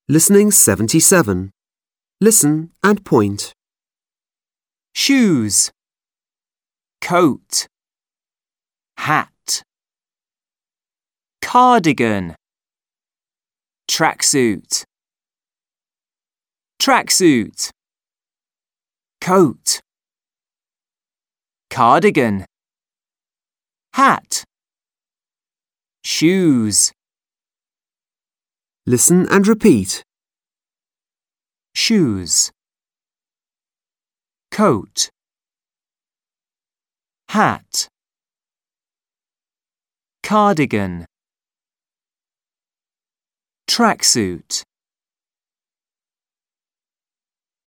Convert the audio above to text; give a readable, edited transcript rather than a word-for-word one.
Listening 77. Listen and point. Shoes, coat, hat, cardigan, tracksuit, tracksuit, coat, cardigan, hat, shoes. Listen and repeat. Shoes, coat, hat, cardigan, tracksuit.